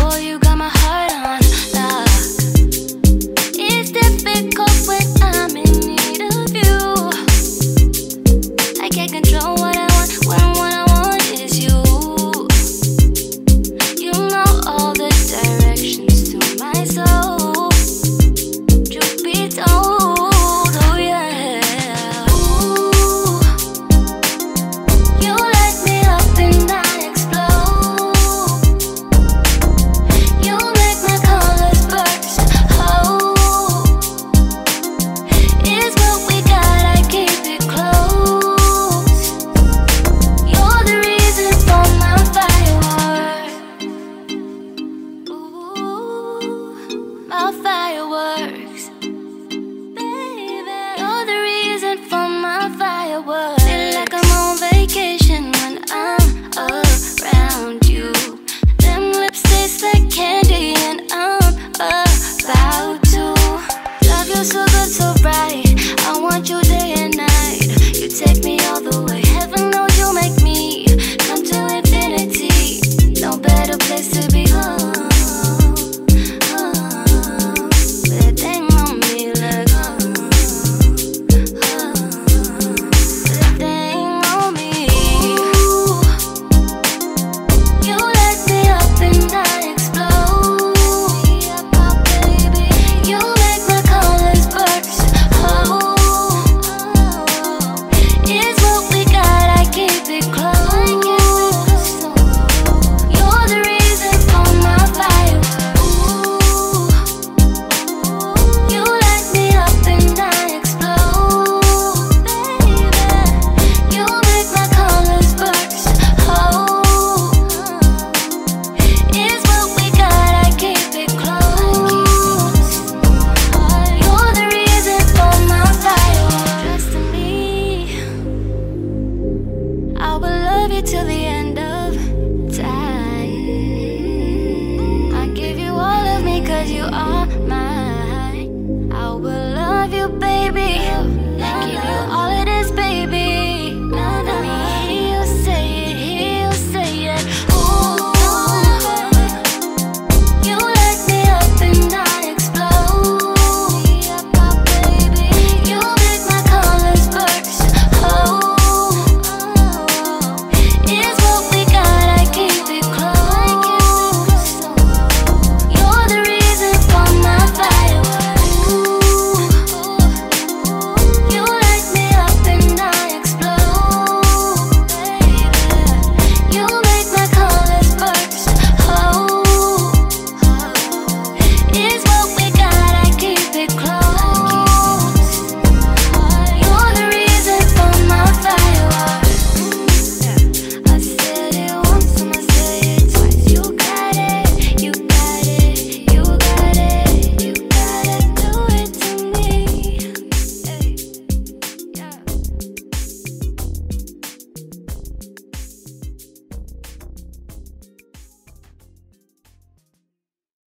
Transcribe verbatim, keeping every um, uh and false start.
boy, you got my heart on lock. It's difficult when I'm in need of you. I can't control what I want when what I want is you. You know all the directions to my soul. Truth be told, oh yeah. Ooh, you light me up and I explode. You make my colors burst. Oh, it's what we got, I keep it close. You're the reason for my fireworks. Ooh, my fireworks. Baby, you're the reason for my fireworks. Feel like I'm on vacation when I'm around you. Them lips taste like candy and I'm about to love you so good, so right. I want you day and night. You take me all the way. Heaven knows you make me come to infinity. No better place to be. Oh, oh, put a thing on me like oh, oh, put a thing on me. Ooh, you light me up and I explode. Baby, you make my colors burst. Oh, it's what we got, I keep it close. You're the reason for my fire. Ooh, you light me up and I explode. Baby, you make my colors burst. Oh, it's what we got, I keep it close. You're the reason for my fire. Trust in me, I will love you till the end of time. I give you all of me cause you are mine. I will love you, baby.